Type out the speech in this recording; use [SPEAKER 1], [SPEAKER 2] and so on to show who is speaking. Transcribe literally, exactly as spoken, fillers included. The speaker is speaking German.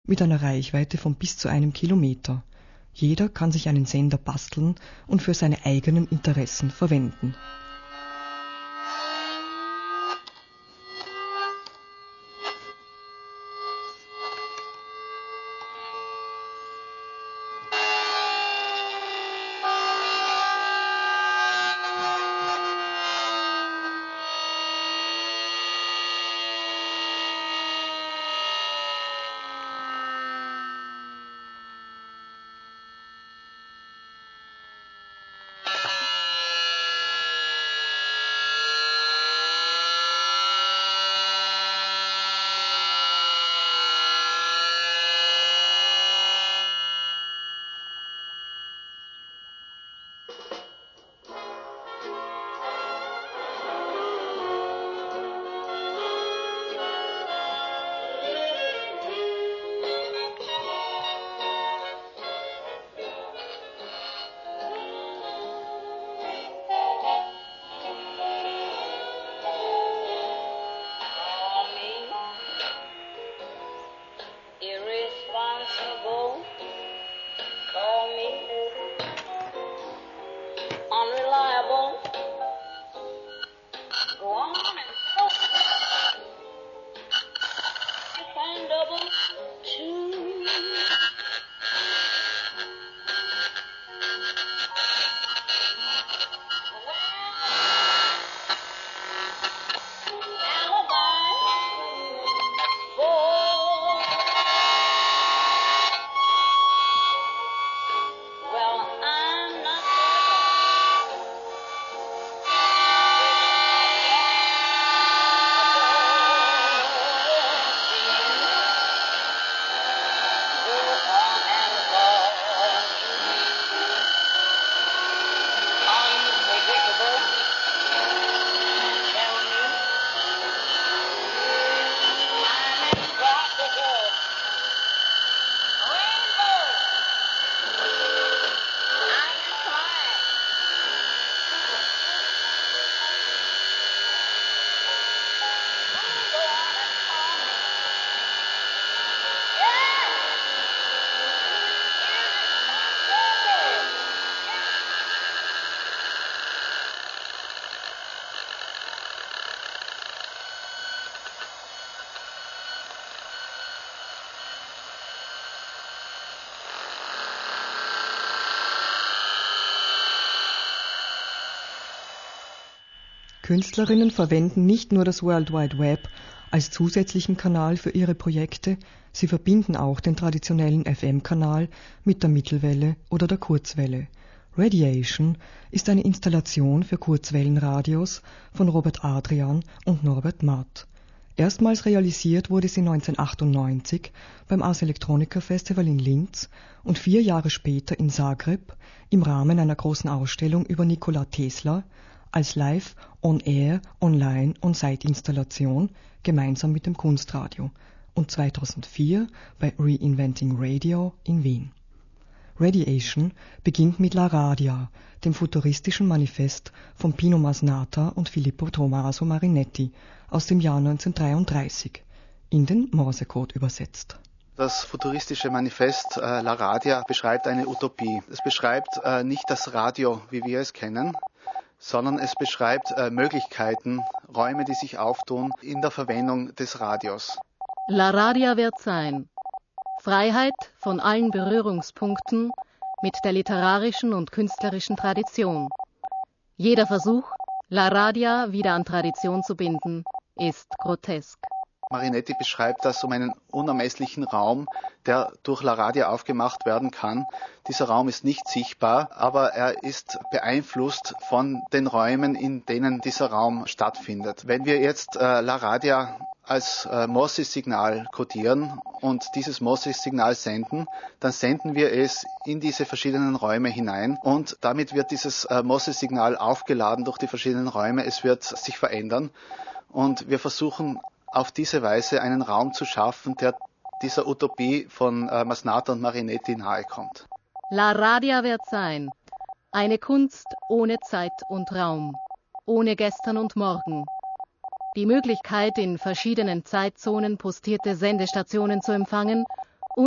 [SPEAKER 1] mit einer Reichweite von bis zu einem Kilometer. Jeder kann sich einen Sender basteln und für seine eigenen Interessen verwenden. Künstlerinnen verwenden nicht nur das World Wide Web als zusätzlichen Kanal für ihre Projekte, sie verbinden auch den traditionellen F M-Kanal mit der Mittelwelle oder der Kurzwelle. Radiation ist eine Installation für Kurzwellenradios von Robert Adrian und Norbert Matt. Erstmals realisiert wurde sie neunzehnhundertachtundneunzig beim Ars Electronica Festival in Linz und vier Jahre später in Zagreb im Rahmen einer großen Ausstellung über Nikola Tesla als Live, On-Air, Online- und Site-Installation gemeinsam mit dem Kunstradio und zweitausendvier bei Reinventing Radio in Wien. Radiation beginnt mit La Radia, dem futuristischen Manifest von Pino Masnata und Filippo Tommaso Marinetti aus dem Jahr neunzehnhundertdreiunddreißig, in den Morsecode übersetzt.
[SPEAKER 2] Das futuristische Manifest äh, La Radia beschreibt eine Utopie. Es beschreibt äh, nicht das Radio, wie wir es kennen, sondern es beschreibt äh, Möglichkeiten, Räume, die sich auftun in der Verwendung des Radios.
[SPEAKER 3] La Radia wird sein Freiheit von allen Berührungspunkten mit der literarischen und künstlerischen Tradition. Jeder Versuch, La Radia wieder an Tradition zu binden, ist grotesk.
[SPEAKER 2] Marinetti beschreibt das um einen unermesslichen Raum, der durch La Radia aufgemacht werden kann. Dieser Raum ist nicht sichtbar, aber er ist beeinflusst von den Räumen, in denen dieser Raum stattfindet. Wenn wir jetzt äh, La Radia als äh, Morse-Signal kodieren und dieses Morse-Signal senden, dann senden wir es in diese verschiedenen Räume hinein und damit wird dieses äh, Morse-Signal aufgeladen durch die verschiedenen Räume. Es wird sich verändern und wir versuchen auf diese Weise einen Raum zu schaffen, der dieser Utopie von äh, Masnata und Marinetti nahe kommt.
[SPEAKER 3] La Radia wird sein eine Kunst ohne Zeit und Raum, ohne Gestern und Morgen. Die Möglichkeit, in verschiedenen Zeitzonen postierte Sendestationen zu empfangen